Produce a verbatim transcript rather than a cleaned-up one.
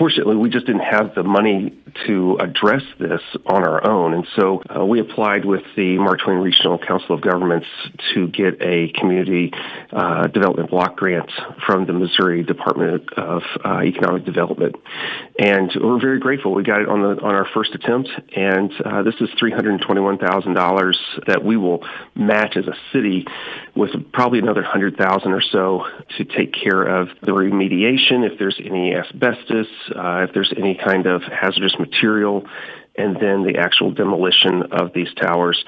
unfortunately, we just didn't have the money to address this on our own. And so uh, we applied with the Mark Twain Regional Council of Governments to get a community uh, development block grant from the Missouri Department of uh, Economic Development. And we're very grateful. We got it on the on our first attempt, and uh, this is three hundred twenty-one thousand dollars that we will match as a city with probably another one hundred thousand dollars or so to take care of the remediation if there's any asbestos, uh, if there's any kind of hazardous material, and then the actual demolition of these towers.